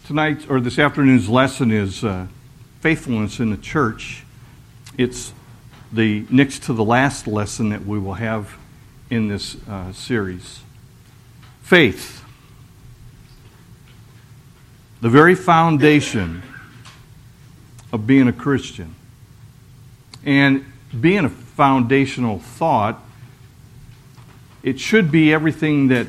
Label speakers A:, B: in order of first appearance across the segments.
A: Tonight, or this afternoon's lesson is faithfulness in the church. It's the next to the last lesson that we will have in this series. Faith. The very foundation of being a Christian. And being a foundational thought, it should be everything that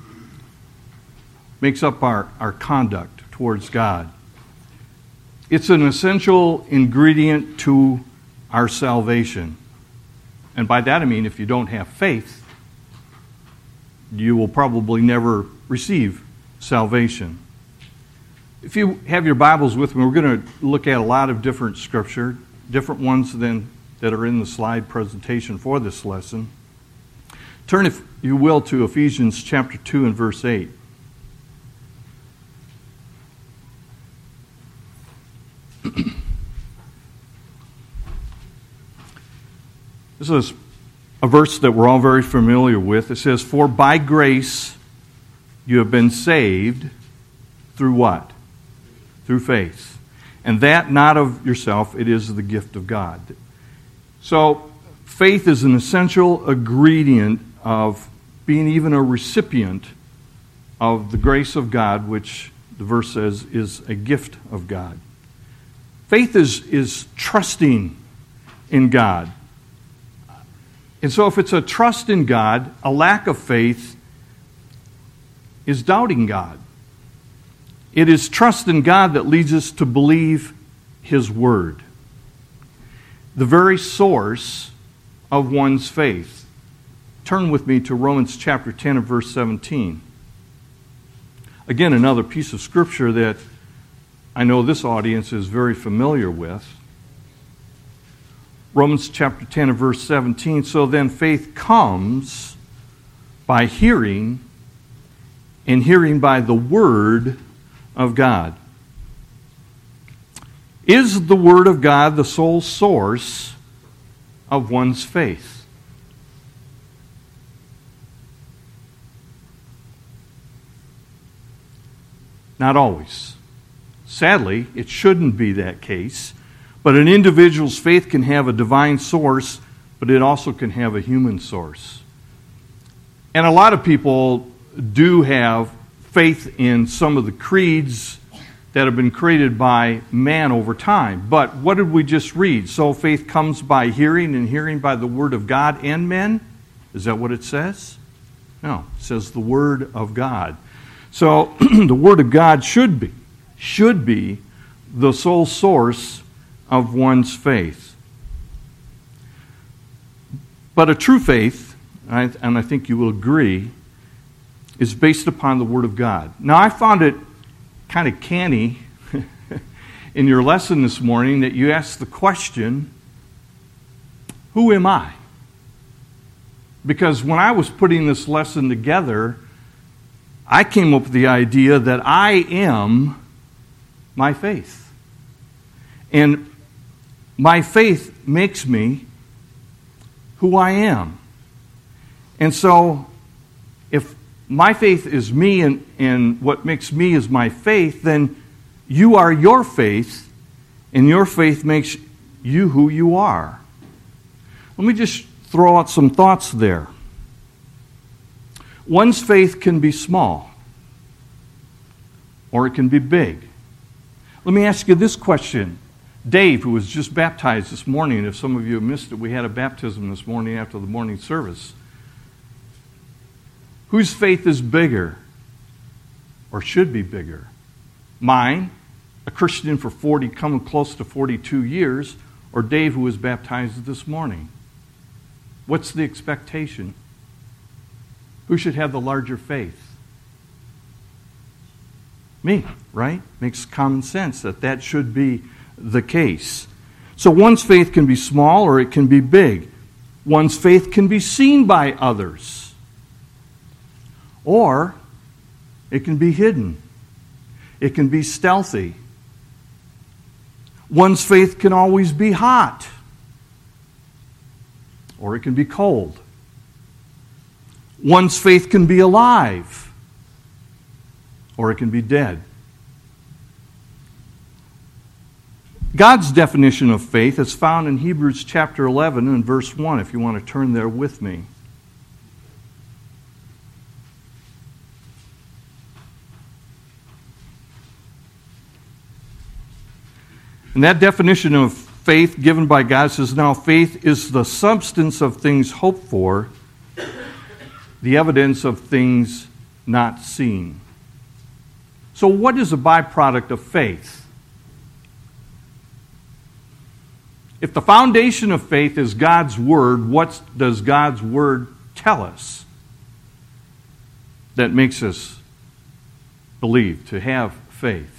A: makes up our conduct towards God. It's an essential ingredient to our salvation. And by that I mean if you don't have faith, you will probably never receive salvation. If you have your Bibles with me, we're going to look at a lot of different scripture, different ones than that are in the slide presentation for this lesson. Turn, if you will, to Ephesians chapter 2 and verse 8. This is a verse that we're all very familiar with. It says, "For by grace you have been saved through what? Through faith. And that not of yourself, it is the gift of God." So, faith is an essential ingredient of being even a recipient of the grace of God, which the verse says is a gift of God. Faith is trusting in God. And so if it's a trust in God, a lack of faith is doubting God. It is trust in God that leads us to believe His Word, the very source of one's faith. Turn with me to Romans chapter 10 and verse 17. Again, another piece of Scripture that I know this audience is very familiar with. Romans chapter 10 and verse 17, "So then faith comes by hearing, and hearing by the Word of God." Is the Word of God the sole source of one's faith? Not always. Sadly, it shouldn't be that case. But an individual's faith can have a divine source, but it also can have a human source. And a lot of people do have faith in some of the creeds that have been created by man over time. But what did we just read? So faith comes by hearing, and hearing by the Word of God and men? Is that what it says? No, it says the Word of God. So the Word of God should be the sole source of one's faith. But a true faith, and I think you will agree, is based upon the Word of God. Now, I found it kind of canny in your lesson this morning that you asked the question, who am I? Because when I was putting this lesson together, I came up with the idea that I am my faith. And my faith makes me who I am. And so, if my faith is me and what makes me is my faith, then you are your faith, and your faith makes you who you are. Let me just throw out some thoughts there. One's faith can be small, or it can be big. Let me ask you this question. Dave, who was just baptized this morning, if some of you have missed it, we had a baptism this morning after the morning service. Whose faith is bigger, or should be bigger? Mine, a Christian for coming close to 42 years, or Dave, who was baptized this morning? What's the expectation? Who should have the larger faith? Me, right? Makes common sense that should be the case. So one's faith can be small or it can be big. One's faith can be seen by others. Or it can be hidden. It can be stealthy. One's faith can always be hot. Or it can be cold. One's faith can be alive. Or it can be dead. God's definition of faith is found in Hebrews chapter 11 and verse 1, if you want to turn there with me. And that definition of faith given by God says, now faith is the substance of things hoped for, the evidence of things not seen. So what is a byproduct of faith? If the foundation of faith is God's Word, what does God's Word tell us that makes us believe, to have faith?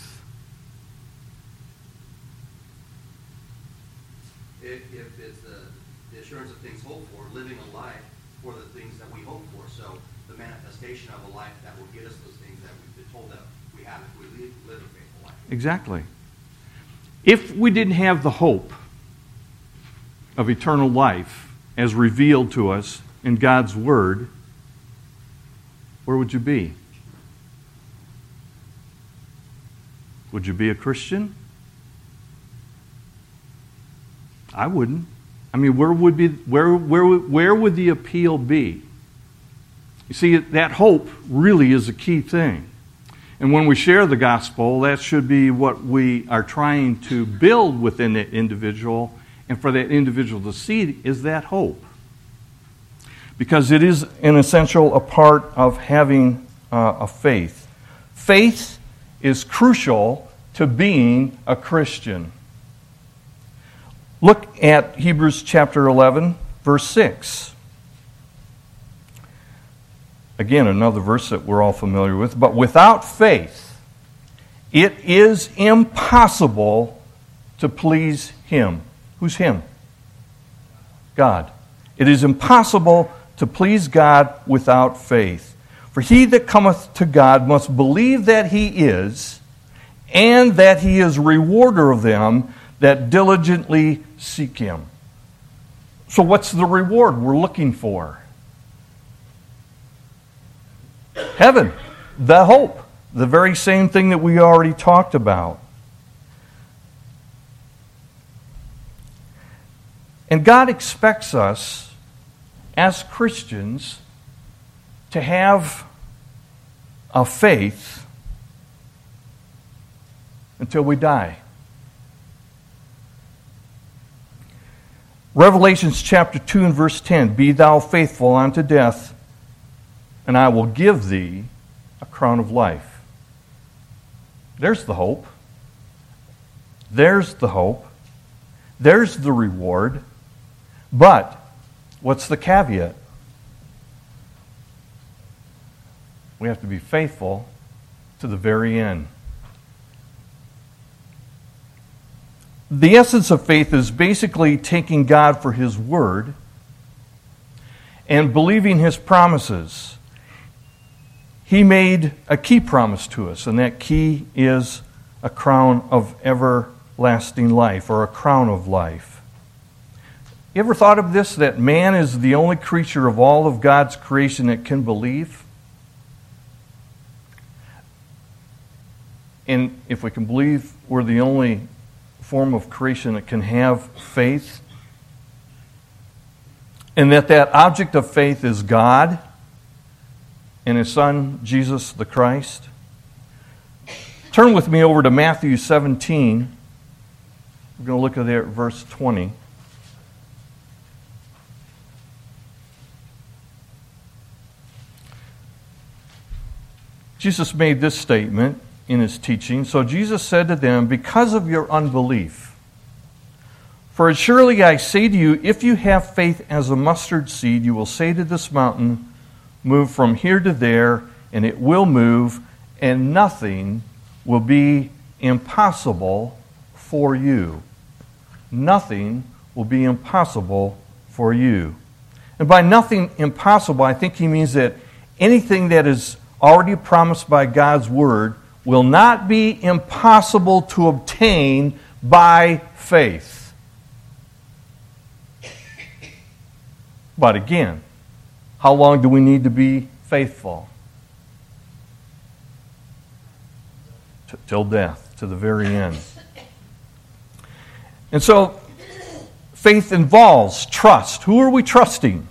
B: If it's the assurance of things hoped for, living a life for the things that we hope for. So the manifestation of a life that will get us those things that we've been told that we have if we live a faithful life.
A: Exactly. If we didn't have the hope of eternal life as revealed to us in God's Word, where would you be? Would you be a Christian? I wouldn't. I mean, where would the appeal be? You see, that hope really is a key thing. And when we share the gospel, that should be what we are trying to build within the individual, and for that individual to see is that hope. Because it is an essential a part of having a faith. Faith is crucial to being a Christian. Look at Hebrews chapter 11, verse 6. Again, another verse that we're all familiar with. But without faith, it is impossible to please Him. Who's Him? God. It is impossible to please God without faith. For he that cometh to God must believe that He is, and that He is rewarder of them that diligently seek Him. So what's the reward we're looking for? Heaven, the hope, the very same thing that we already talked about. And God expects us as Christians to have a faith until we die. Revelations chapter 2 and verse 10, be thou faithful unto death, and I will give thee a crown of life. There's the hope. There's the hope. There's the reward. But what's the caveat? We have to be faithful to the very end. The essence of faith is basically taking God for His word and believing His promises. He made a key promise to us, and that key is a crown of everlasting life, or a crown of life. You ever thought of this, that man is the only creature of all of God's creation that can believe? And if we can believe, we're the only form of creation that can have faith. And that object of faith is God and His Son, Jesus the Christ. Turn with me over to Matthew 17. We're going to look at there at verse 20. Jesus made this statement in His teaching. So Jesus said to them, because of your unbelief, for surely I say to you, if you have faith as a mustard seed, you will say to this mountain, move from here to there, and it will move, and nothing will be impossible for you. Nothing will be impossible for you. And by nothing impossible, I think He means that anything that is already promised by God's Word will not be impossible to obtain by faith. But again, how long do we need to be faithful? Till death, to the very end. And so, faith involves trust. Who are we trusting?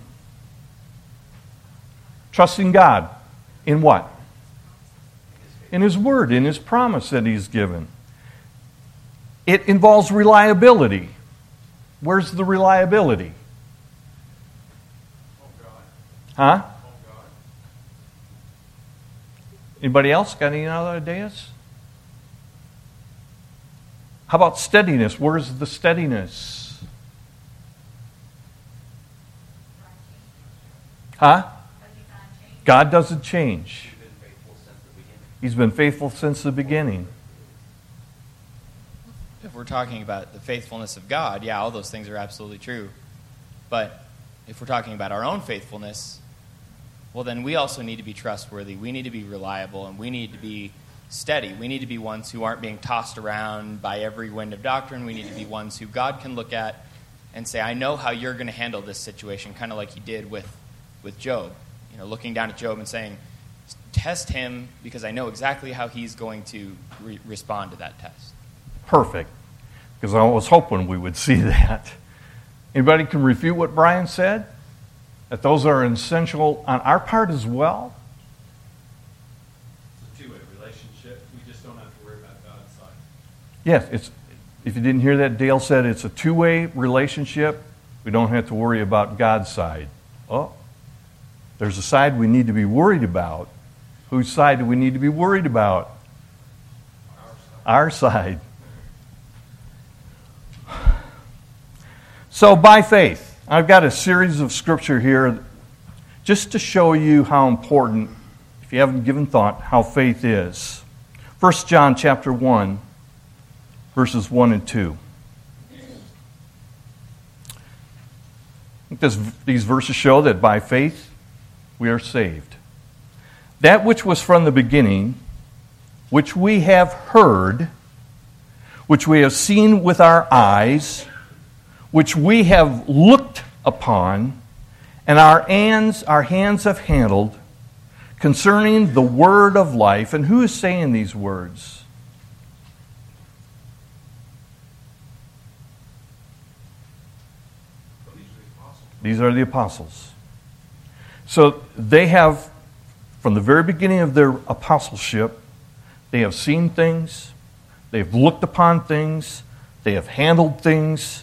A: Trusting God. In what? In His Word, in His promise that He's given. It involves reliability. Where's the reliability? Huh? Anybody else got any other ideas? How about steadiness? Where's the steadiness? Huh? God doesn't change. He's been faithful since the beginning.
C: If we're talking about the faithfulness of God, yeah, all those things are absolutely true. But if we're talking about our own faithfulness, well, then we also need to be trustworthy. We need to be reliable, and we need to be steady. We need to be ones who aren't being tossed around by every wind of doctrine. We need to be ones who God can look at and say, I know how you're going to handle this situation, kind of like He did with Job. You know, looking down at Job and saying, test him because I know exactly how he's going to respond to that test.
A: Perfect. Because I was hoping we would see that. Anybody can refute what Brian said? That those are essential on our part as well?
D: It's a two-way relationship. We just don't have to worry about God's side.
A: Yes, if you didn't hear that, Dale said it's a two-way relationship. We don't have to worry about God's side. Oh, there's a side we need to be worried about. Whose side do we need to be worried about? Our side. So by faith, I've got a series of scripture here just to show you how important, if you haven't given thought, how faith is. 1 John chapter 1, verses 1 and 2. These verses show that by faith we are saved. That which was from the beginning, which we have heard, which we have seen with our eyes, which we have looked upon, and our hands have handled, concerning the word of life. And who is saying these words? These are the apostles. So they have, from the very beginning of their apostleship, they have seen things, they have looked upon things, they have handled things,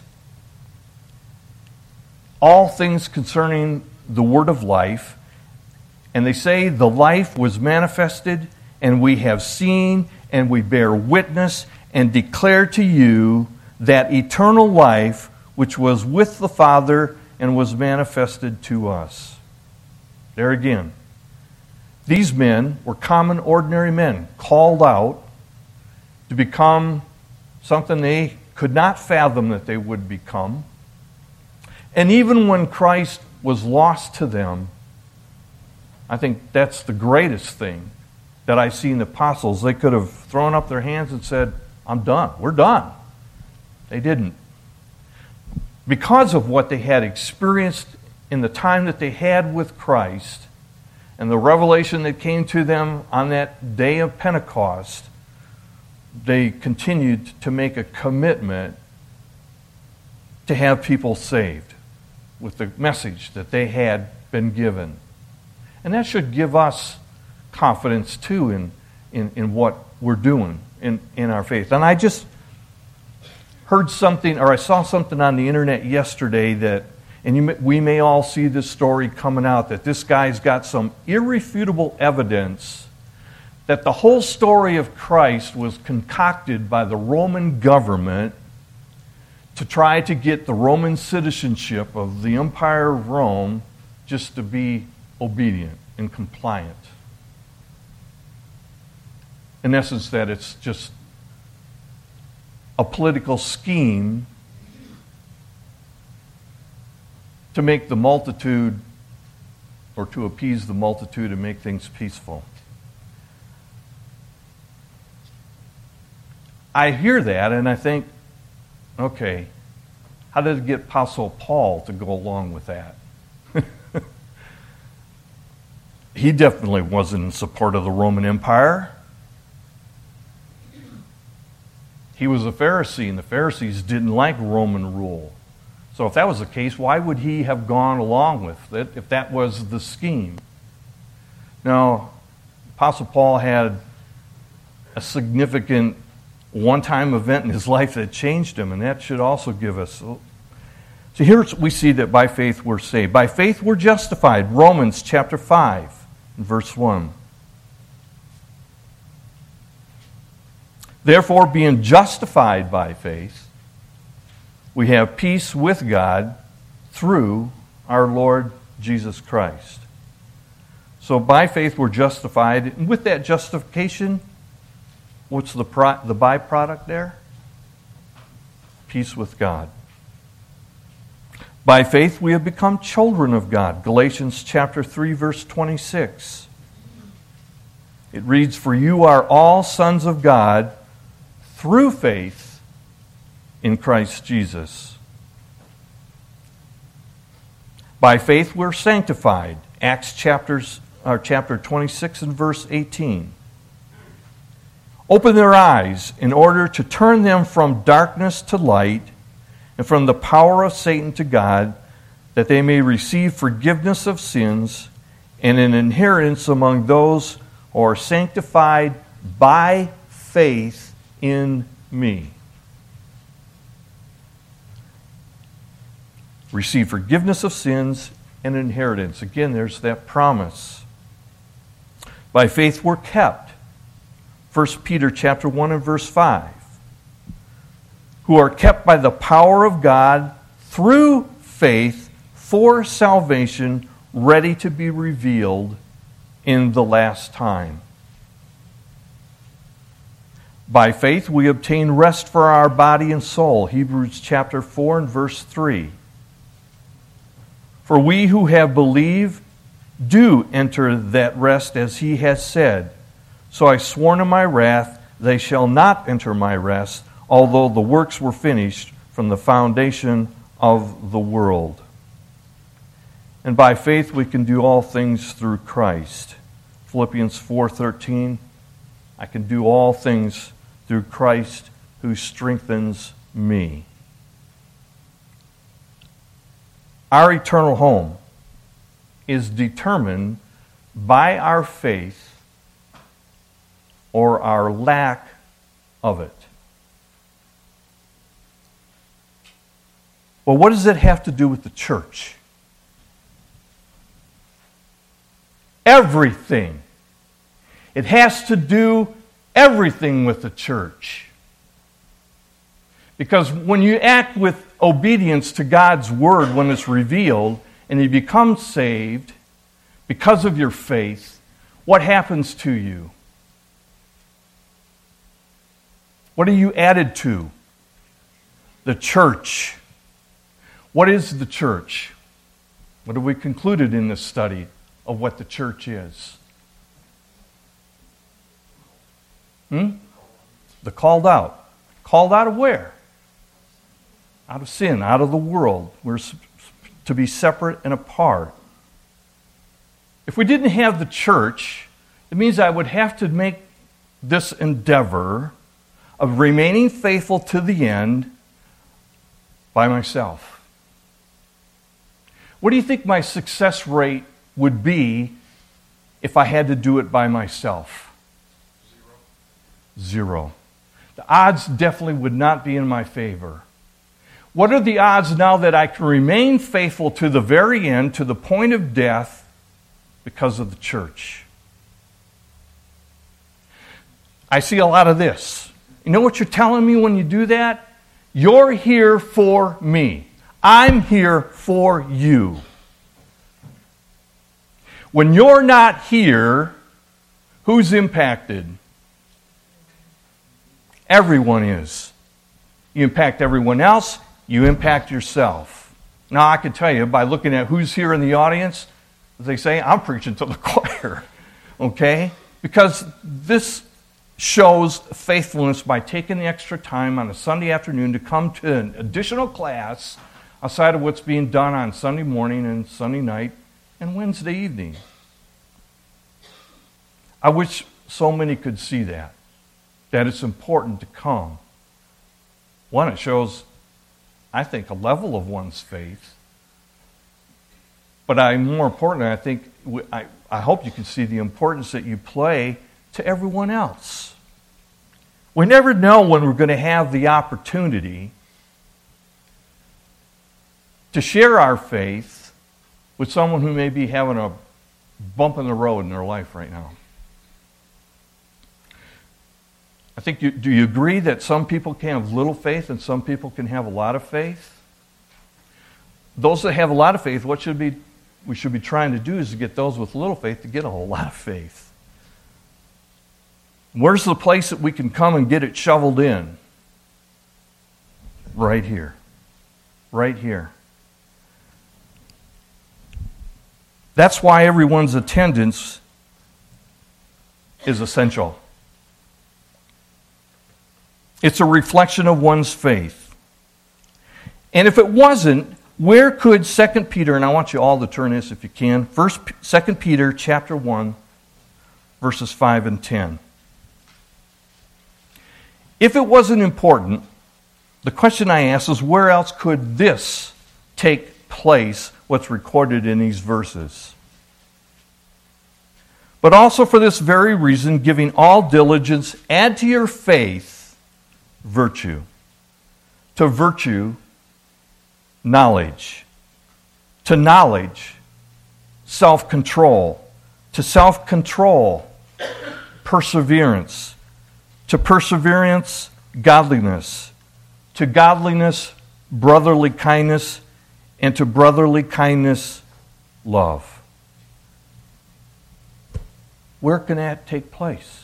A: all things concerning the word of life. And they say the life was manifested, and we have seen, and we bear witness, and declare to you that eternal life which was with the Father and was manifested to us. There again. These men were common, ordinary men, called out to become something they could not fathom that they would become. And even when Christ was lost to them, I think that's the greatest thing that I see in the apostles. They could have thrown up their hands and said, I'm done. We're done. They didn't. Because of what they had experienced in the time that they had with Christ, and the revelation that came to them on that day of Pentecost, they continued to make a commitment to have people saved with the message that they had been given. And that should give us confidence, too, in what we're doing in our faith. And I just heard something, or I saw something on the internet yesterday that, and we may all see this story coming out, that this guy's got some irrefutable evidence that the whole story of Christ was concocted by the Roman government to try to get the Roman citizenship of the Empire of Rome just to be obedient and compliant. In essence, that it's just a political scheme to make the multitude, or to appease the multitude and make things peaceful. I hear that and I think, okay, how did it get Apostle Paul to go along with that? He definitely wasn't in support of the Roman Empire. He was a Pharisee, and the Pharisees didn't like Roman rule. So if that was the case, why would he have gone along with it if that was the scheme? Now, Apostle Paul had a significant one-time event in his life that changed him, and that should also give us... So here we see that by faith we're saved. By faith we're justified. Romans chapter 5, verse 1. Therefore, being justified by faith, we have peace with God through our Lord Jesus Christ. So by faith we're justified. And with that justification, what's the byproduct there? Peace with God. By faith we have become children of God. Galatians chapter 3, verse 26. It reads, "For you are all sons of God through faith in Christ Jesus." By faith we're sanctified. Acts chapter 26 and verse 18. Open their eyes in order to turn them from darkness to light and from the power of Satan to God, that they may receive forgiveness of sins and an inheritance among those who are sanctified by faith in me. Receive forgiveness of sins and inheritance. Again, there's that promise. By faith we're kept. 1 Peter chapter 1 and verse 5. Who are kept by the power of God through faith for salvation, ready to be revealed in the last time. By faith we obtain rest for our body and soul. Hebrews chapter 4 and verse 3. For we who have believed do enter that rest, as he has said, "So I sworn in my wrath, they shall not enter my rest, although the works were finished from the foundation of the world." And by faith we can do all things through Christ. Philippians 4:13, I can do all things through Christ who strengthens me. Our eternal home is determined by our faith or our lack of it. Well, what does it have to do with the church? Everything. It has to do everything with the church. Because when you act with obedience to God's word when it's revealed, and you become saved because of your faith, what happens to you? What are you added to? The church. What is the church? What have we concluded in this study of what the church is? The called out. Called out of where? Out of sin, out of the world. We're to be separate and apart. If we didn't have the church, it means I would have to make this endeavor of remaining faithful to the end by myself. What do you think my success rate would be if I had to do it by myself? Zero. The odds definitely would not be in my favor. What are the odds now that I can remain faithful to the very end, to the point of death, because of the church? I see a lot of this. You know what you're telling me when you do that? You're here for me. I'm here for you. When you're not here, who's impacted? Everyone is. You impact everyone else, you impact yourself. Now, I can tell you by looking at who's here in the audience, as they say, I'm preaching to the choir. Okay? Because this shows faithfulness by taking the extra time on a Sunday afternoon to come to an additional class outside of what's being done on Sunday morning and Sunday night and Wednesday evening. I wish so many could see that it's important to come. One, it shows, I think, a level of one's faith. But more importantly, I think, I hope you can see the importance that you play to everyone else. We never know when we're going to have the opportunity to share our faith with someone who may be having a bump in the road in their life right now. I think, do you agree that some people can have little faith and some people can have a lot of faith? Those that have a lot of faith, we should be trying to do is to get those with little faith to get a whole lot of faith. Where's the place that we can come and get it shoveled in? Right here. Right here. That's why everyone's attendance is essential. It's a reflection of one's faith. And if it wasn't, where could 2 Peter, and I want you all to turn this if you can, 2 Peter chapter 1, verses 5 and 10. If it wasn't important, the question I ask is, where else could this take place, what's recorded in these verses? But also for this very reason, giving all diligence, add to your faith virtue. To virtue, knowledge. To knowledge, self-control. To self-control, perseverance. To perseverance, godliness. To godliness, brotherly kindness. And to brotherly kindness, love. Where can that take place?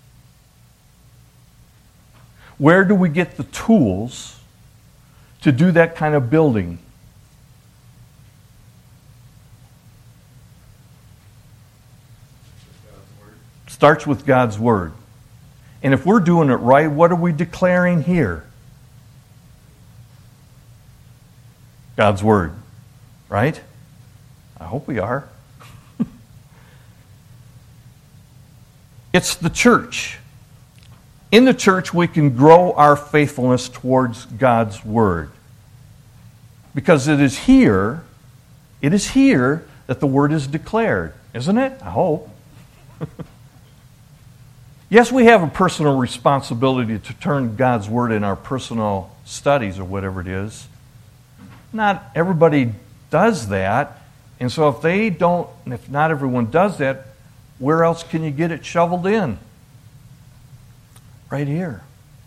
A: Where do we get the tools to do that kind of building? Starts with God's Word. And if we're doing it right, what are we declaring here? God's Word. Right? I hope we are. It's the church. In the church, we can grow our faithfulness towards God's Word. Because it is here that the Word is declared. Isn't it? I hope. Yes, we have a personal responsibility to turn God's Word in our personal studies or whatever it is. Not everybody does that. And so if not everyone does that, where else can you get it shoveled in? Right here.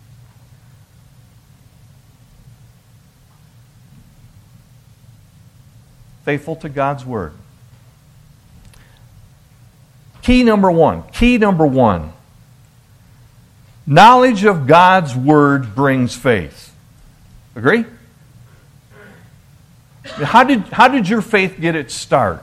A: Faithful to God's Word. Key number one. Knowledge of God's Word brings faith. Agree? How did your faith get its start?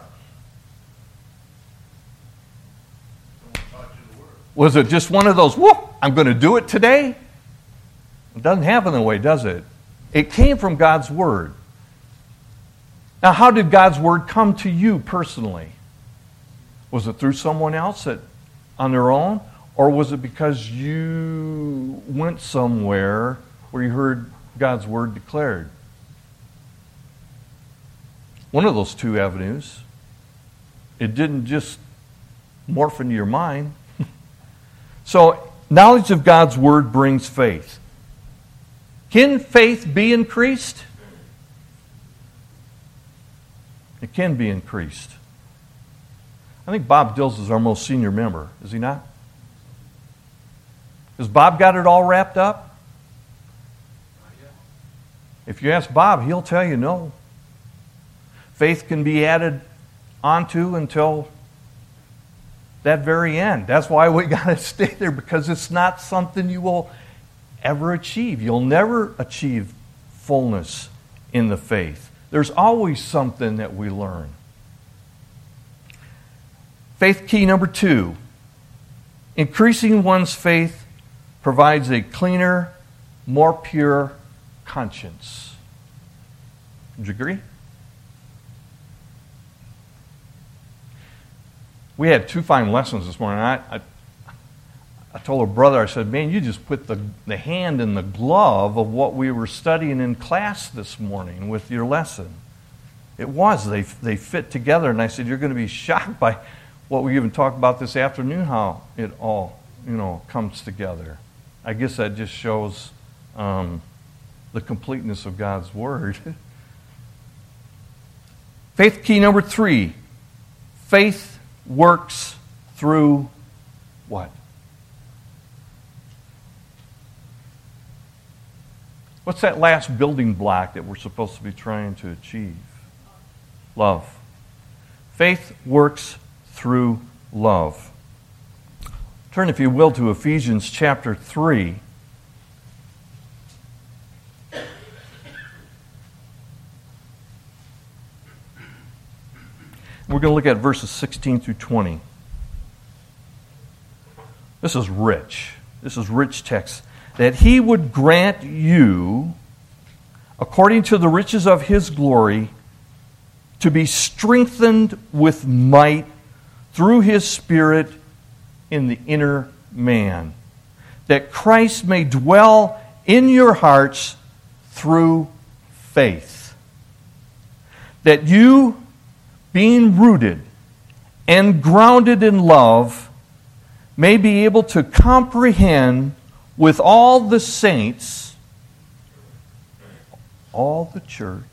A: Was it just one of those, I'm going to do it today? It doesn't happen that way, does it? It came from God's Word. Now, how did God's Word come to you personally? Was it through someone else on their own? Or was it because you went somewhere where you heard God's Word declared? One of those two avenues. It didn't just morph into your mind. So, knowledge of God's Word brings faith. Can faith be increased? It can be increased. I think Bob Dills is our most senior member, is he not? Has Bob got it all wrapped up? If you ask Bob, he'll tell you no. Faith can be added onto until that very end. That's why we got to stay there, because it's not something you will ever achieve. You'll never achieve fullness in the faith. There's always something that we learn. Faith key number 2. Increasing one's faith provides a cleaner, more pure conscience. Would you agree? We had 2 fine lessons this morning. I told a brother, I said, man, you just put the hand in the glove of what we were studying in class this morning with your lesson. It was. They fit together. And I said, you're going to be shocked by what we even talked about this afternoon, how it all, comes together. I guess that just shows the completeness of God's Word. Faith key number 3. Faith works through what? What's that last building block that we're supposed to be trying to achieve? Love. Faith works through love. Turn, if you will, to Ephesians chapter 3. We're going to look at verses 16 through 20. This is rich. This is rich text. That He would grant you, according to the riches of His glory, to be strengthened with might through His Spirit in the inner man, that Christ may dwell in your hearts through faith, that you, being rooted and grounded in love, may be able to comprehend with all the saints, all the church,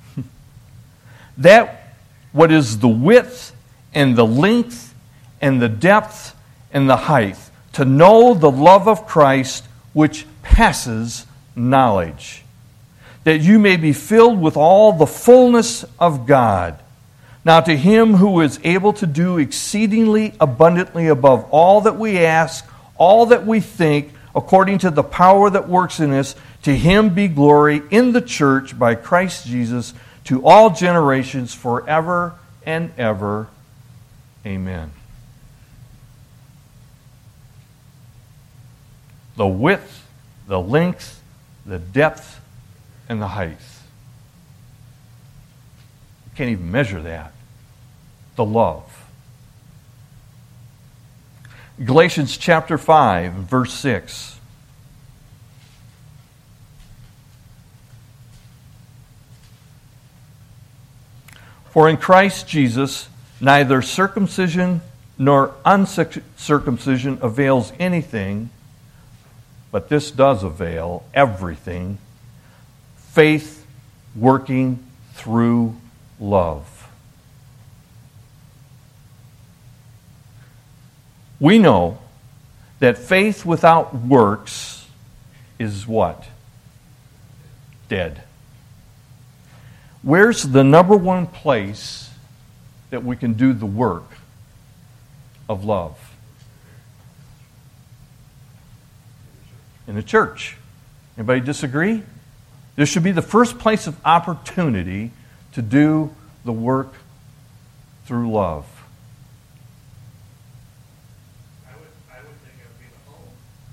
A: that what is the width and the length and the depth and the height, to know the love of Christ which passes knowledge, that you may be filled with all the fullness of God. Now to Him who is able to do exceedingly abundantly above all that we ask, all that we think, according to the power that works in us, to Him be glory in the church by Christ Jesus to all generations forever and ever. Amen. The width, the length, the depth, and the height. You can't even measure that. The love. Galatians chapter 5, verse 6. For in Christ Jesus neither circumcision nor uncircumcision avails anything, but this does avail everything, faith working through love. We know that faith without works is what? Dead. Where's the number one place that we can do the work of love? In the church. Anybody disagree? This should be the first place of opportunity to do the work through love.
D: I would think it would be the home.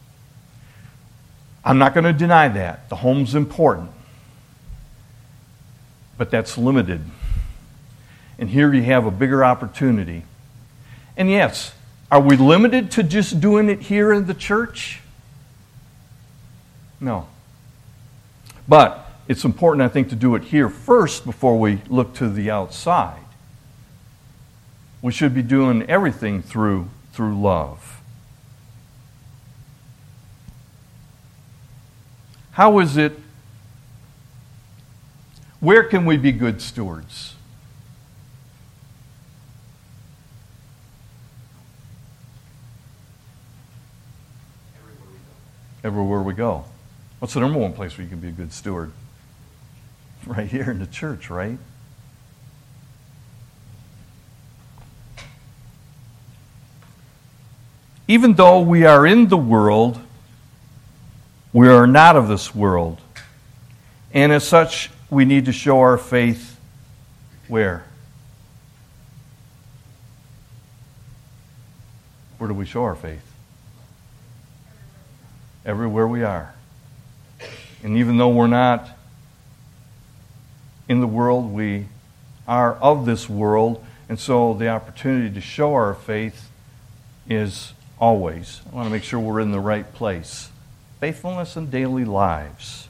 A: I'm not going to deny that. The home's important. But that's limited. And here you have a bigger opportunity. And yes, are we limited to just doing it here in the church? No. But it's important, I think, to do it here first before we look to the outside. We should be doing everything through love. How is it? Where can we be good stewards? Everywhere we go. What's the number one place where you can be a good steward? Right here in the church, right? Even though we are in the world, we are not of this world. And as such, we need to show our faith where? Where do we show our faith? Everywhere we are. And even though we're not in the world, we are of this world. And so the opportunity to show our faith is always. I want to make sure we're in the right place. Faithfulness in daily lives.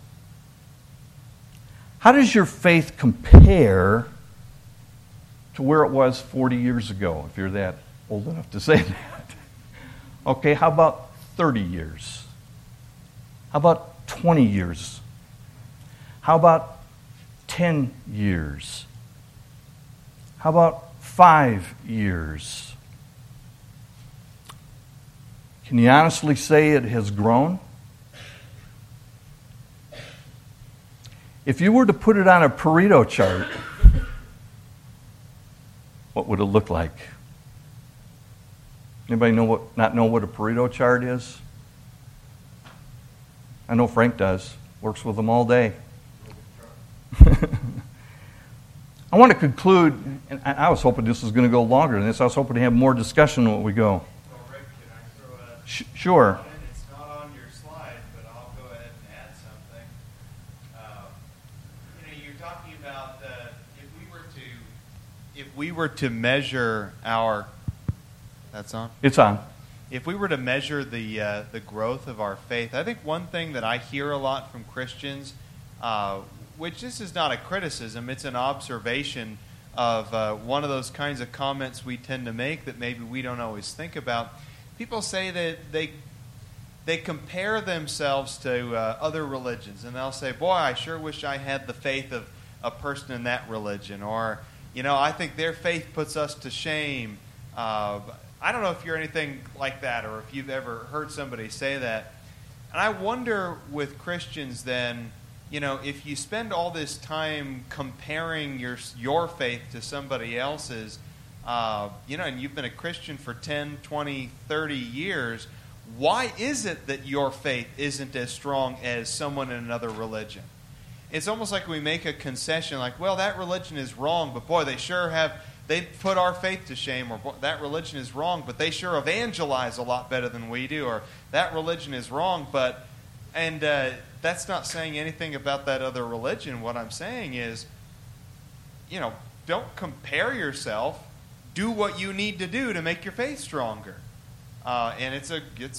A: How does your faith compare to where it was 40 years ago, if you're that old enough to say that? Okay, how about 30 years? How about 20 years? How about 10 years? How about 5 years? Can you honestly say it has grown? If you were to put it on a Pareto chart, what would it look like? Anybody not know what a Pareto chart is? I know Frank does. Works with them all day. I want to conclude, and I was hoping this was going to go longer than this. I was hoping to have more discussion when we go.
D: So, Rick, can I throw a
A: Sure.
D: It's not on your slide, but I'll go ahead and add something. You're talking about if we were to measure our. That's on.
A: It's on.
D: If we were to measure the growth of our faith, I think one thing that I hear a lot from Christians, which this is not a criticism, it's an observation of one of those kinds of comments we tend to make that maybe we don't always think about. People say that they compare themselves to other religions, and they'll say, boy, I sure wish I had the faith of a person in that religion, or, I think their faith puts us to shame. I don't know if you're anything like that or if you've ever heard somebody say that. And I wonder with Christians then, if you spend all this time comparing your faith to somebody else's, and you've been a Christian for 10, 20, 30 years, why is it that your faith isn't as strong as someone in another religion? It's almost like we make a concession like, well, that religion is wrong, but boy, they put our faith to shame, or that religion is wrong, but they sure evangelize a lot better than we do, or that religion is wrong, and that's not saying anything about that other religion. What I'm saying is, don't compare yourself. Do what you need to do to make your faith stronger. And it's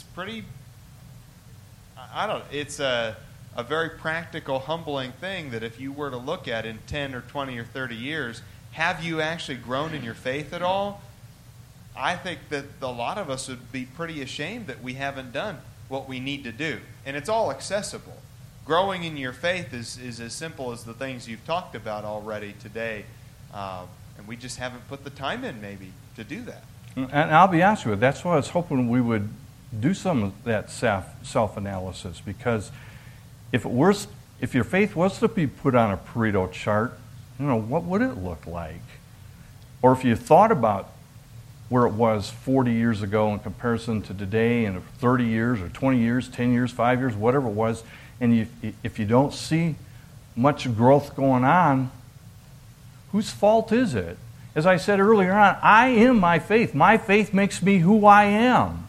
D: a very practical, humbling thing that if you were to look at in 10 or 20 or 30 years, have you actually grown in your faith at all? I think that a lot of us would be pretty ashamed that we haven't done what we need to do. And it's all accessible. Growing in your faith is as simple as the things you've talked about already today. And we just haven't put the time in maybe to do that.
A: And I'll be honest with you, that's why I was hoping we would do some of that self-analysis, because if your faith was to be put on a Pareto chart, what would it look like? Or if you thought about where it was 40 years ago in comparison to today, and 30 years or 20 years, 10 years, 5 years, whatever it was, and if you don't see much growth going on, whose fault is it? As I said earlier on, I am my faith. My faith makes me who I am.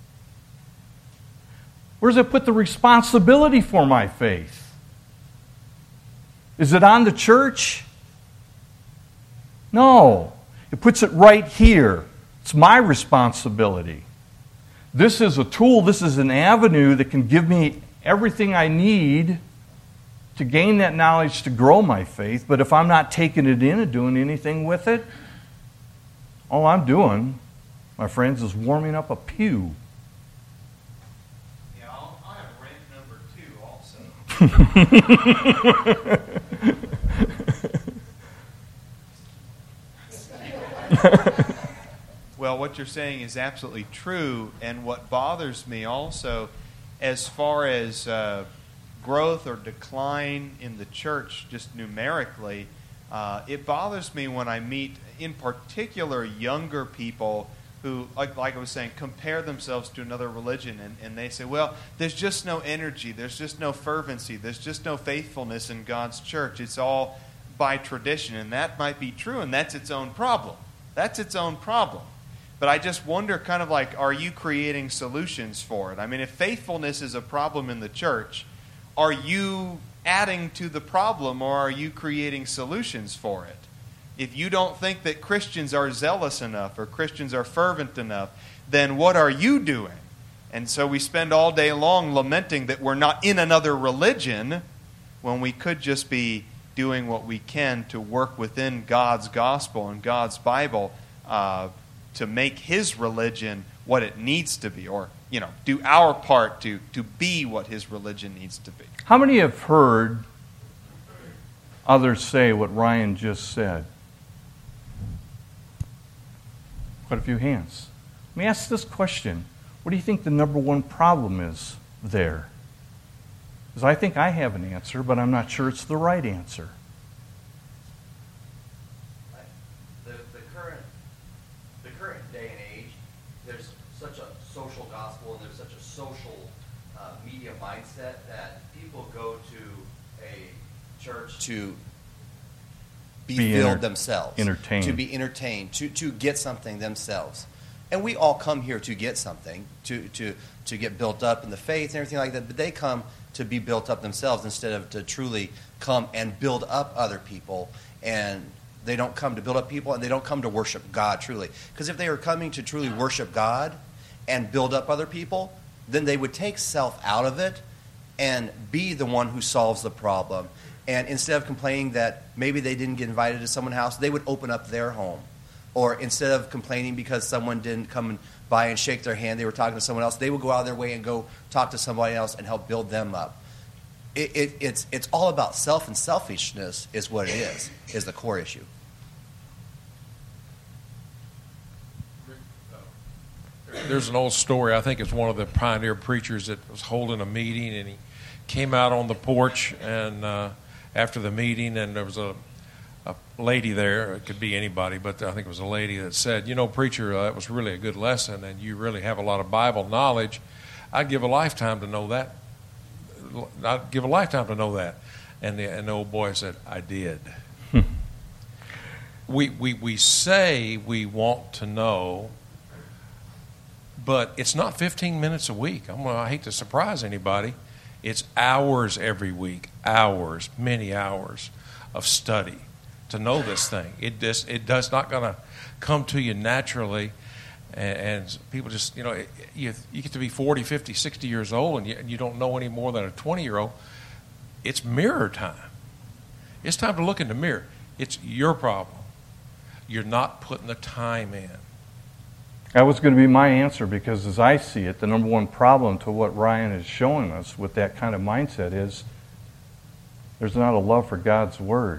A: Where does it put the responsibility for my faith? Is it on the church? No. It puts it right here. It's my responsibility. This is a tool, this is an avenue that can give me everything I need to gain that knowledge to grow my faith. But if I'm not taking it in and doing anything with it, all I'm doing, my friends, is warming up a pew.
D: Yeah, I have rant number 2 also. Well, what you're saying is absolutely true, and what bothers me also, as far as growth or decline in the church, just numerically, it bothers me when I meet, in particular, younger people who, like I was saying, compare themselves to another religion, and they say, well, there's just no energy, there's just no fervency, there's just no faithfulness in God's church. It's all by tradition, and that might be true, and that's its own problem. That's its own problem. But I just wonder, kind of like, are you creating solutions for it? I mean, if faithfulness is a problem in the church, are you adding to the problem, or are you creating solutions for it? If you don't think that Christians are zealous enough or Christians are fervent enough, then what are you doing? And so we spend all day long lamenting that we're not in another religion when we could just be doing what we can to work within God's gospel and God's Bible to make His religion what it needs to be, or do our part to be what His religion needs to be.
A: How many have heard others say what Ryan just said? Quite a few hands. Let me ask this question. What do you think the number one problem is there? Because I think I have an answer, but I'm not sure it's the right answer.
B: The current day and age, there's such a social gospel and there's such a social media mindset that people go to a church to be filled themselves,
A: entertained.
B: To be entertained, to get something themselves. And we all come here to get something, to get built up in the faith and everything like that, but they come to be built up themselves instead of to truly come and build up other people. And they don't come to build up people, and they don't come to worship God truly. Because if they were coming to truly worship God and build up other people, then they would take self out of it and be the one who solves the problem. And instead of complaining that maybe they didn't get invited to someone's house, they would open up their home. Or instead of complaining because someone didn't come by and shake their hand, they were talking to someone else, they would go out of their way and go talk to somebody else and help build them up. It's all about self, and selfishness is what it is the core issue.
E: There's an old story. I think it's one of the pioneer preachers that was holding a meeting, and he came out on the porch and after the meeting, and there was a lady there. It could be anybody, but I think it was a lady that said, "Preacher, that was really a good lesson, and you really have a lot of Bible knowledge. I'd give a lifetime to know that. I'd give a lifetime to know that." And the old boy said, "I did." We say we want to know, but it's not 15 minutes a week. I hate to surprise anybody. It's hours every week, hours, many hours of study to know this thing. It does not going to come to you naturally, and people just, you get to be 40, 50, 60 years old, and you don't know any more than a 20-year-old. It's mirror time. It's time to look in the mirror. It's your problem. You're not putting the time in.
A: That was going to be my answer, because as I see it, the number one problem to what Ryan is showing us with that kind of mindset is there's not a love for God's Word.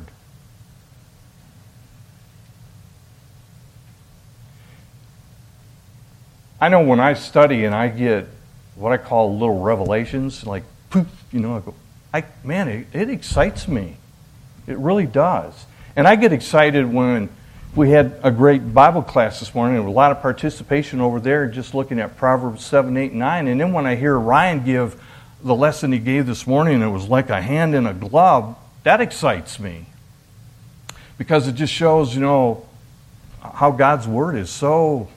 A: I know when I study and I get what I call little revelations, like poof, I go, it excites me. It really does. And I get excited when we had a great Bible class this morning. There was a lot of participation over there just looking at Proverbs 7, 8, 9. And then when I hear Ryan give the lesson he gave this morning, it was like a hand in a glove, that excites me. Because it just shows, how God's Word is so...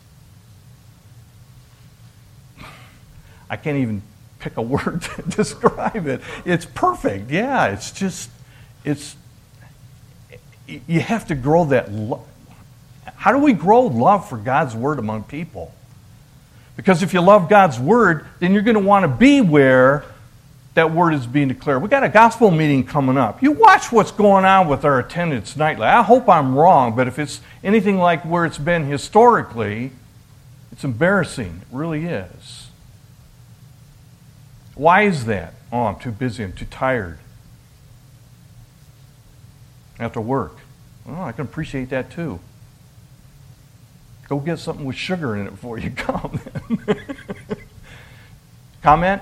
A: I can't even pick a word to describe it. It's perfect. Yeah, it's just... You have to grow that love. How do we grow love for God's Word among people? Because if you love God's Word, then you're going to want to be where that Word is being declared. We got a gospel meeting coming up. You watch what's going on with our attendance nightly. I hope I'm wrong, but if it's anything like where it's been historically, it's embarrassing. It really is. Why is that? Oh, I'm too busy. I'm too tired. After work. Well, I can appreciate that too. Go get something with sugar in it before you come. Comment?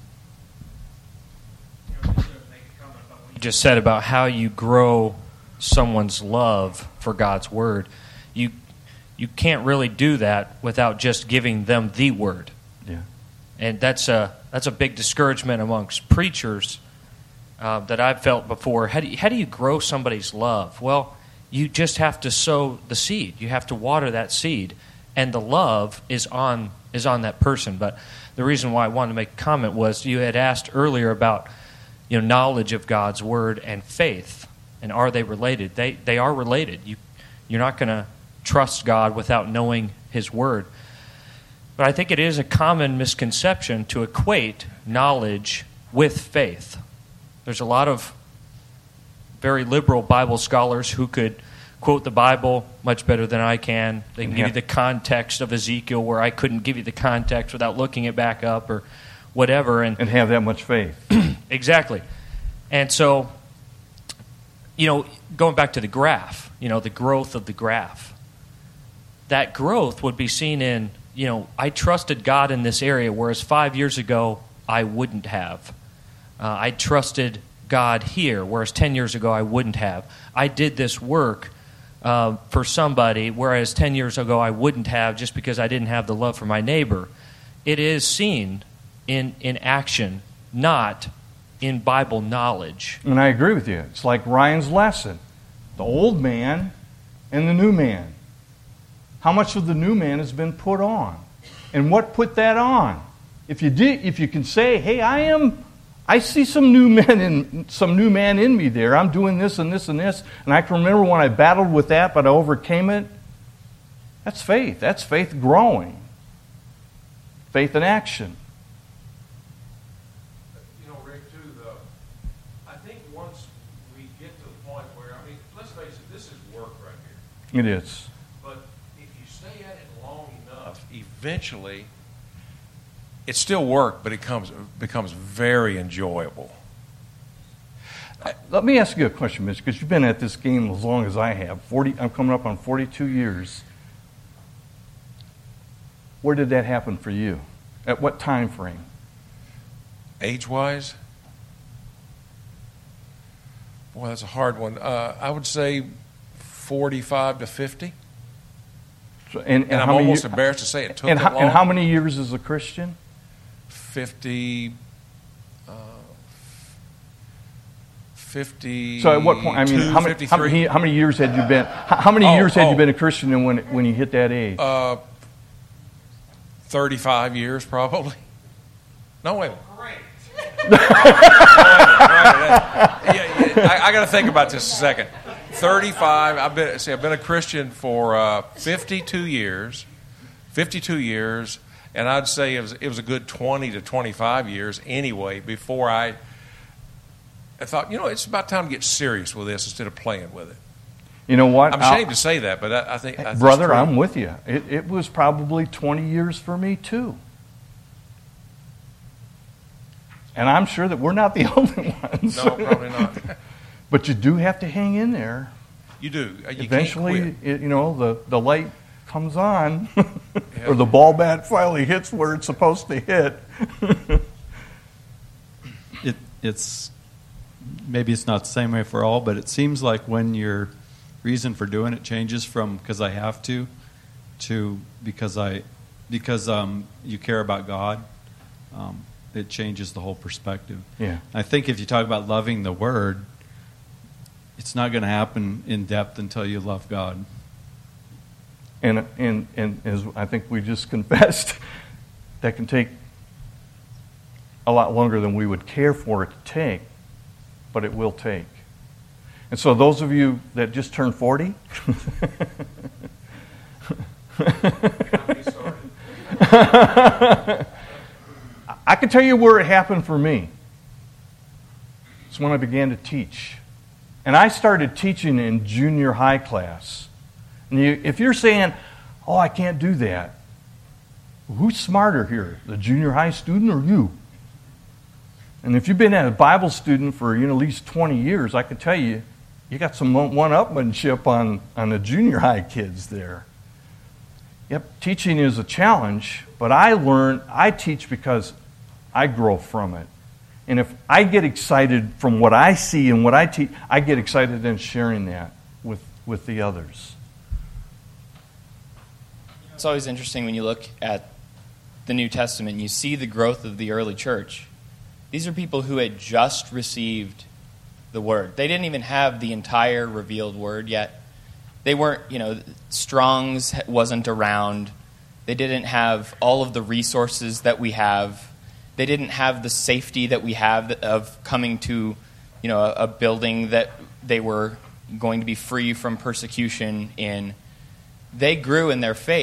F: You just said about how you grow someone's love for God's Word. You can't really do that without just giving them the Word.
A: Yeah.
F: And that's a big discouragement amongst preachers that I've felt before. How do you grow somebody's love? Well, you just have to sow the seed. You have to water that seed, and the love is on that person. But the reason why I wanted to make a comment was you had asked earlier about knowledge of God's Word and faith, and are they related? They are related. You're not going to trust God without knowing His Word. But I think it is a common misconception to equate knowledge with faith. There's a lot of very liberal Bible scholars who could quote the Bible much better than I can. They can give you the context of Ezekiel where I couldn't give you the context without looking it back up or whatever.
A: And have that much faith.
F: Exactly. And so, going back to the graph, the growth of the graph, that growth would be seen in, I trusted God in this area, whereas 5 years ago I wouldn't have. I trusted God here, whereas 10 years ago I wouldn't have. I did this work for somebody, whereas 10 years ago I wouldn't have, just because I didn't have the love for my neighbor. It is seen in action, not in Bible knowledge.
A: And I agree with you. It's like Ryan's lesson. The old man and the new man. How much of the new man has been put on? And what put that on? If you can say, hey, I see some new man in me there. I'm doing this and this and this. And I can remember when I battled with that, but I overcame it. That's faith. That's faith growing. Faith in action.
E: Rick, too, I think once we get to the point where, let's face it, this is work right here.
A: It is.
E: But if you stay at it long enough, eventually, it's still work, but it becomes very enjoyable.
A: Let me ask you a question, Mitch, because you've been at this game as long as I have. I'm coming up on 42 years. Where did that happen for you? At what time frame?
E: Age-wise? Boy, that's a hard one. I would say 45 to 50. And I'm almost embarrassed to say it took that long.
A: And how many years as a Christian?
E: 50.
A: So at what point? How many years had you been? How many years had you been a Christian when you hit that age?
E: 35 years, probably. No, wait. Great. I got to think about this a second. 35. I've been a Christian for 52 years. 52 years, and I'd say it was a good 20 to 25 years anyway before I thought, it's about time to get serious with this instead of playing with it.
A: You know what?
E: I'm ashamed to say that, but I think...
A: Brother, I'm with you. It was probably 20 years for me, too. And I'm sure that we're not the only ones.
E: No, probably not.
A: But you do have to hang in there.
E: You do. You
A: Eventually,
E: can't quit.
A: The light comes on, or the ball bat finally hits where it's supposed to hit.
G: It's maybe it's not the same way for all, but it seems like when your reason for doing it changes from because I have to because you care about God, it changes the whole perspective.
A: Yeah.
G: I think if you talk about loving the Word, it's not going to happen in depth until you love God.
A: And as I think we just confessed, that can take a lot longer than we would care for it to take, but it will take. And so those of you that just turned 40, I can tell you where it happened for me. It's when I began to teach. And I started teaching in junior high class. And if you're saying, oh, I can't do that, who's smarter here, the junior high student or you? And if you've been a Bible student for at least 20 years, I can tell you, you got some one-upmanship on the junior high kids there. Yep, teaching is a challenge, but I teach because I grow from it. And if I get excited from what I see and what I teach, I get excited in sharing that with the others.
C: It's always interesting when you look at the New Testament and you see the growth of the early church. These are people who had just received the Word. They didn't even have the entire revealed Word yet. They weren't, Strong's wasn't around. They didn't have all of the resources that we have. They didn't have the safety that we have of coming to, a building that they were going to be free from persecution in. They grew in their faith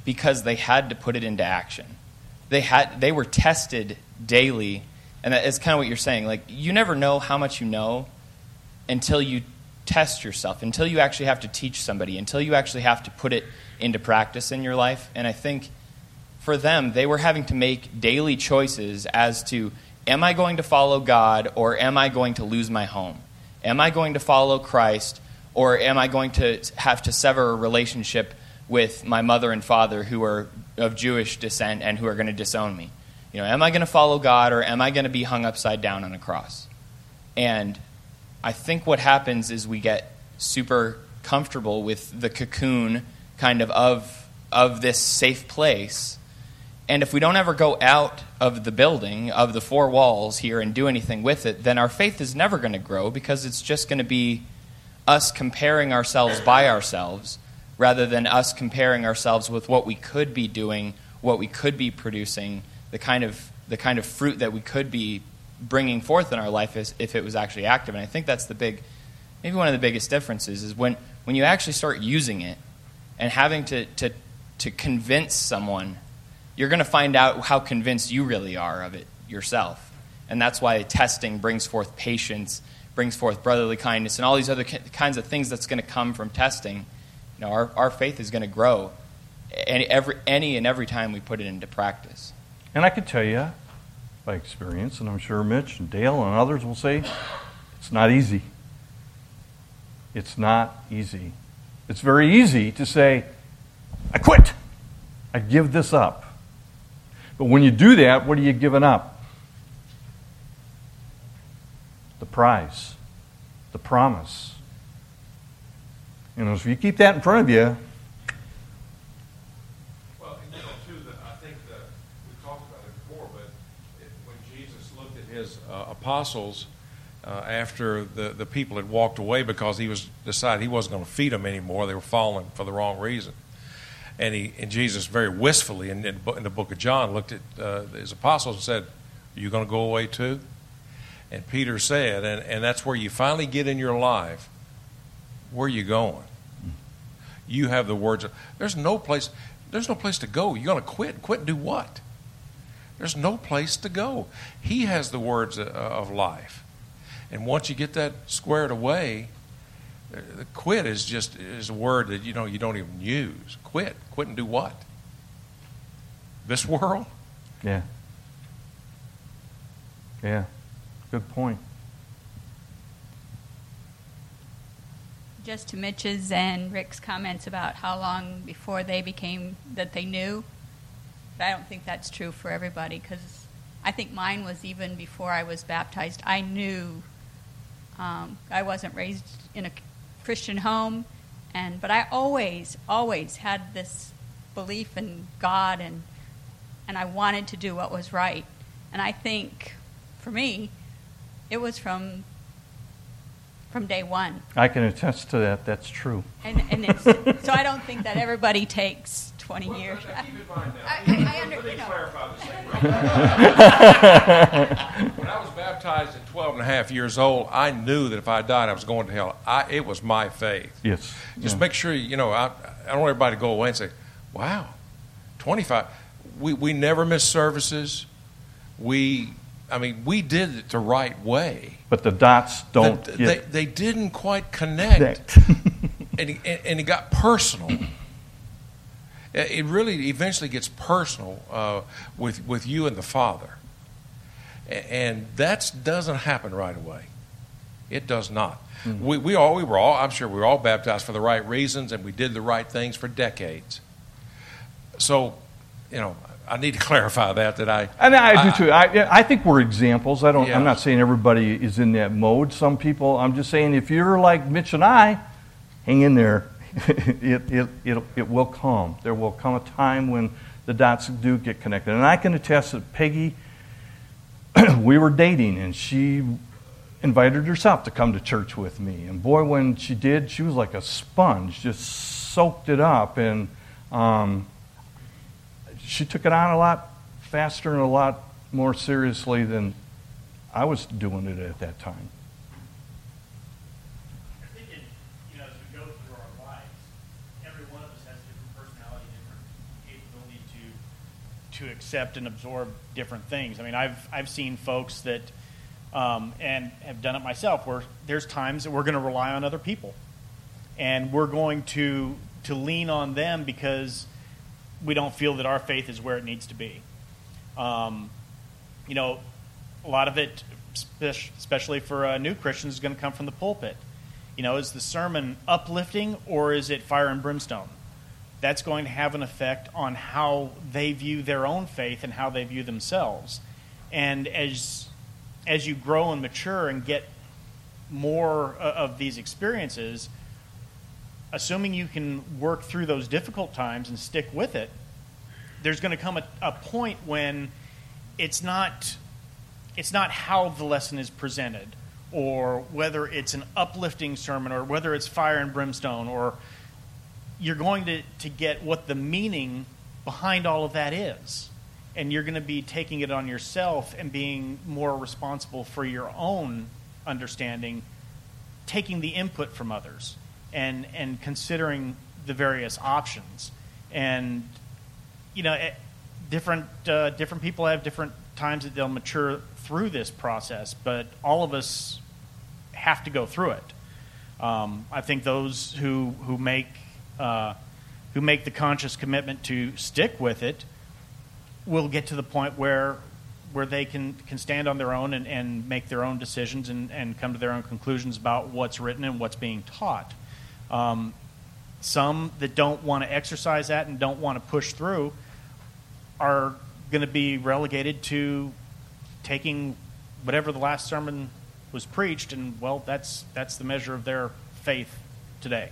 C: because they had to put it into action. They were tested daily, and it's kind of what you're saying. Like, you never know how much you know until you test yourself, until you actually have to teach somebody, until you actually have to put it into practice in your life. And I think for them, they were having to make daily choices as to, am I going to follow God, or am I going to lose my home? Am I going to follow Christ, or am I going to have to sever a relationship with my mother and father who are of Jewish descent and who are going to disown me? Am I going to follow God, or am I going to be hung upside down on a cross? And I think what happens is we get super comfortable with the cocoon kind of this safe place. And if we don't ever go out of the building, of the four walls here, and do anything with it, then our faith is never going to grow, because it's just going to be us comparing ourselves by ourselves rather than us comparing ourselves with what we could be doing, what we could be producing, the kind of fruit that we could be bringing forth in our life if it was actually active. And I think that's maybe one of the biggest differences is when you actually start using it and having to convince someone, you're going to find out how convinced you really are of it yourself. And that's why testing brings forth patience, brings forth brotherly kindness, and all these other kinds of things that's going to come from testing. Our faith is going to grow every time we put it into practice.
A: And I can tell you, by experience, and I'm sure Mitch and Dale and others will say, it's not easy. It's not easy. It's very easy to say, I quit. I give this up. But when you do that, what are you giving up? The prize, the promise. If you keep that in front of you.
E: Well, too, I think that we talked about it before, but when Jesus looked at his apostles after the people had walked away because he decided he wasn't going to feed them anymore, they were falling for the wrong reason. And Jesus very wistfully in the book of John looked at his apostles and said, "Are you going to go away too?" And Peter said, and that's where you finally get in your life, where are you going? You have the words of, there's no place to go. You're going to quit. Quit and do what? There's no place to go. He has the words of life. And once you get that squared away, the quit is a word that you don't even use. Quit and do what? This world?
A: Yeah. Good point.
H: Just to Mitch's and Rick's comments about how long before they became that they knew, but I don't think that's true for everybody, because I think mine was even before I was baptized. I knew I wasn't raised in a Christian home, but I always had this belief in God, and I wanted to do what was right. And I think for me, it was from day one.
A: I can attest to that. That's true.
H: And so I don't think that everybody takes 20 years.
E: Keep in mind now.
H: Let
E: me clarify this thing. When I was baptized at 12 and a half years old, I knew that if I died, I was going to hell. It was my faith.
A: Yes.
E: Just make sure, I don't want everybody to go away and say, wow, 25. We never missed services. We did it the right way.
A: But the dots don't
E: They didn't quite connect. and it got personal. It really eventually gets personal with you and the Father. And that doesn't happen right away. It does not. Mm-hmm. We were all, I'm sure we were all baptized for the right reasons, and we did the right things for decades. So, I need to clarify that
A: I do too. I think we're examples. I'm not saying everybody is in that mode. Some people. I'm just saying if you're like Mitch and I, hang in there. It will come. There will come a time when the dots do get connected. And I can attest that Peggy, we were dating, and she invited herself to come to church with me. And boy, when she did, she was like a sponge, just soaked it up, and she took it on a lot faster and a lot more seriously than I was doing it at that time.
I: I think as we go through our lives, every one of us has different personality, different to accept and absorb different things. I mean, I've seen folks that, and have done it myself, where there's times that we're going to rely on other people, and we're going to lean on them because we don't feel that our faith is where it needs to be. You know, a lot of it, especially for new Christians, is going to come from the pulpit. You know, is the sermon uplifting or is it fire and brimstone? That's going to have an effect on how they view their own faith and how they view themselves. And as you grow and mature and get more of these experiences, assuming you can work through those difficult times and stick with it, there's going to come a point when it's not how the lesson is presented, or whether it's an uplifting sermon, or whether it's fire and brimstone, or you're going to get what the meaning behind all of that is. And you're going to be taking it on yourself and being more responsible for your own understanding, taking the input from others, and considering the various options. And, you know, different people have different times that they'll mature through this process, but all of us have to go through it. I think those who make the conscious commitment to stick with it will get to the point where they can stand on their own and make their own decisions and come to their own conclusions about what's written and what's being taught. Some that don't want to exercise that and don't want to push through are going to be relegated to taking whatever the last sermon was preached, and, well, that's the measure of their faith today.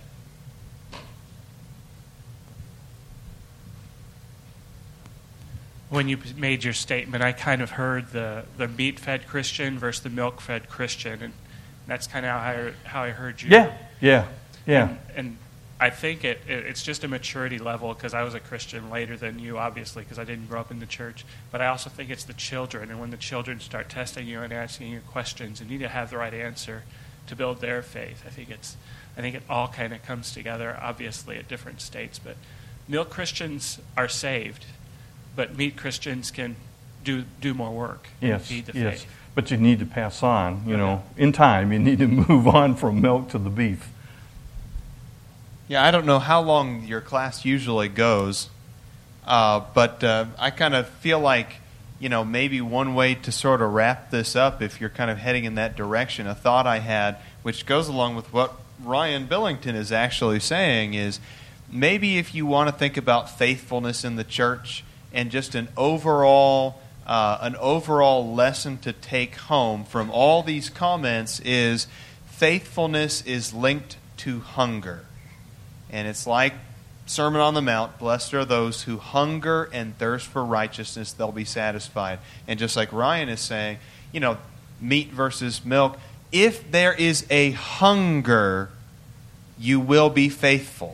J: When you made your statement, I kind of heard the meat-fed Christian versus the milk-fed Christian, and that's kind of how I heard you.
A: Yeah.
J: And I think it's just a maturity level, because I was a Christian later than you, obviously, because I didn't grow up in the church. But I also think it's the children, and when the children start testing you and asking you questions, and you need to have the right answer to build their faith. I think it all kind of comes together, obviously, at different states. But milk Christians are saved, but meat Christians can do more work and feed the faith.
A: But you need to pass on. You know, in time, you need to move on from milk to the beef.
D: Yeah, I don't know how long your class usually goes, but I kind of feel like, you know, maybe one way to sort of wrap this up, if you're kind of heading in that direction, a thought I had, which goes along with what Ryan Billington is actually saying, is maybe if you want to think about faithfulness in the church and just an overall lesson to take home from all these comments is faithfulness is linked to hunger. And it's like Sermon on the Mount, blessed are those who hunger and thirst for righteousness, they'll be satisfied. And just like Ryan is saying, you know, meat versus milk, if there is a hunger, you will be faithful.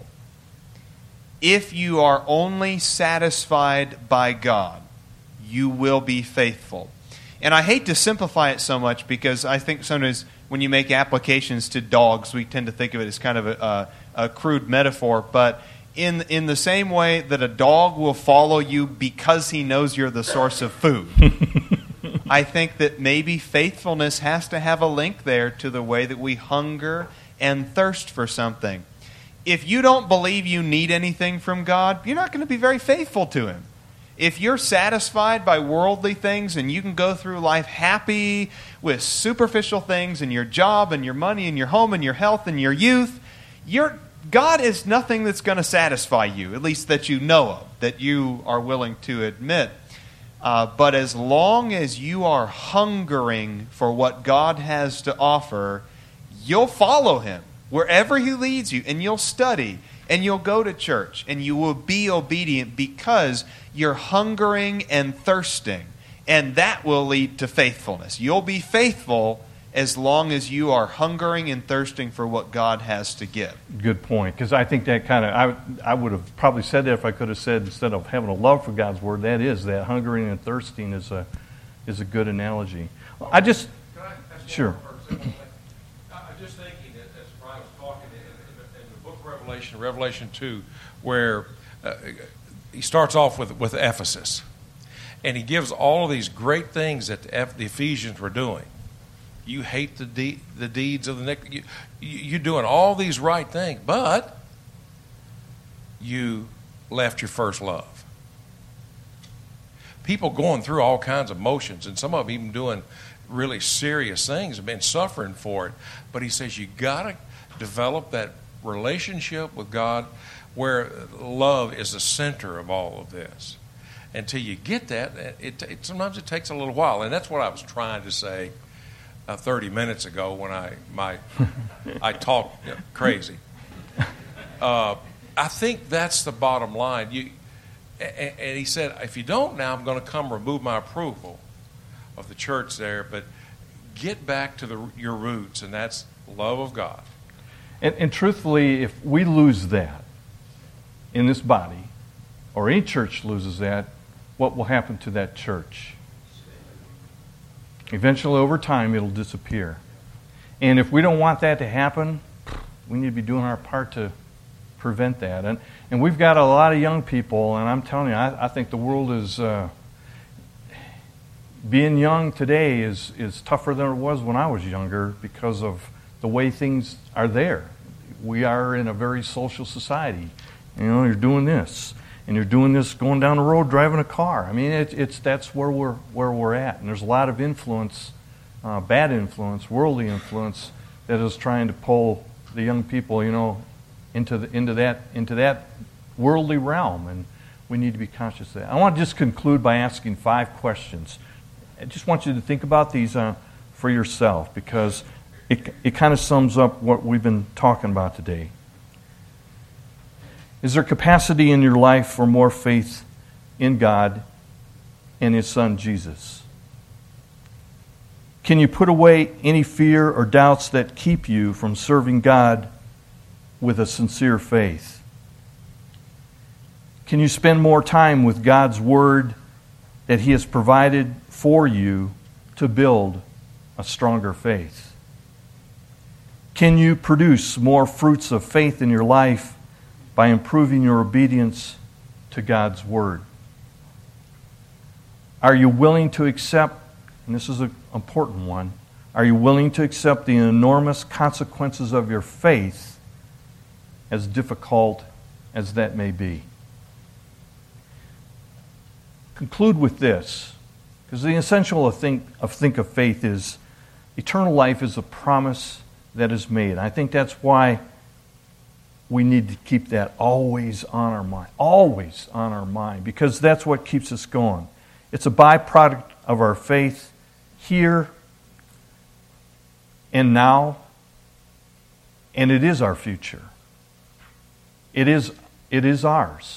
D: If you are only satisfied by God, you will be faithful. And I hate to simplify it so much, because I think sometimes when you make applications to dogs, we tend to think of it as kind of a crude metaphor. But in the same way that a dog will follow you because he knows you're the source of food, I think that maybe faithfulness has to have a link there to the way that we hunger and thirst for something. If you don't believe you need anything from God, you're not going to be very faithful to Him. If you're satisfied by worldly things and you can go through life happy with superficial things and your job and your money and your home and your health and your youth, God is nothing that's going to satisfy you, at least that you know of, that you are willing to admit. But as long as you are hungering for what God has to offer, you'll follow Him wherever He leads you, and you'll study, and you'll go to church, and you will be obedient because you're hungering and thirsting, and that will lead to faithfulness. You'll be faithful as long as you are hungering and thirsting for what God has to give.
A: Good point, because I think that kind of, I would have probably said that if I could have said, instead of having a love for God's Word, that hungering and thirsting is a good analogy.
E: Can I ask
A: Sure.
E: I'm just thinking that as Brian was talking in the book of Revelation 2, where he starts off with Ephesus. And he gives all of these great things that the Ephesians were doing. You hate the deeds of the next. You're doing all these right things, but you left your first love. People going through all kinds of motions, and some of them even doing really serious things, have been suffering for it. But he says you got to develop that relationship with God where love is the center of all of this. Until you get that, sometimes it takes a little while. And that's what I was trying to say 30 minutes ago when I talked crazy. I think that's the bottom line. And he said, if you don't now, I'm going to come remove my approval of the church there. But get back to your roots, and that's love of God.
A: And truthfully, if we lose that in this body, or any church loses that, what will happen to that church? Eventually, over time, it'll disappear. And if we don't want that to happen, we need to be doing our part to prevent that. And we've got a lot of young people, and I'm telling you, I think the world is... being young today is tougher than it was when I was younger because of the way things are there. We are in a very social society. You know, you're doing this, and you're doing this going down the road driving a car. I mean, that's where we're at. And there's a lot of influence, bad influence, worldly influence that is trying to pull the young people, you know, into that worldly realm. And we need to be conscious of that. I want to just conclude by asking 5 questions. I just want you to think about these for yourself, because it kind of sums up what we've been talking about today. Is there capacity in your life for more faith in God and His Son, Jesus? Can you put away any fear or doubts that keep you from serving God with a sincere faith? Can you spend more time with God's Word that He has provided for you to build a stronger faith? Can you produce more fruits of faith in your life by improving your obedience to God's Word? Are you willing to accept, and this is an important one, are you willing to accept the enormous consequences of your faith, as difficult as that may be? Conclude with this, because the essential of think of faith is eternal life is a promise that is made. I think that's why we need to keep that always on our mind, because that's what keeps us going. It's a byproduct of our faith here and now, and it is our future. It is ours.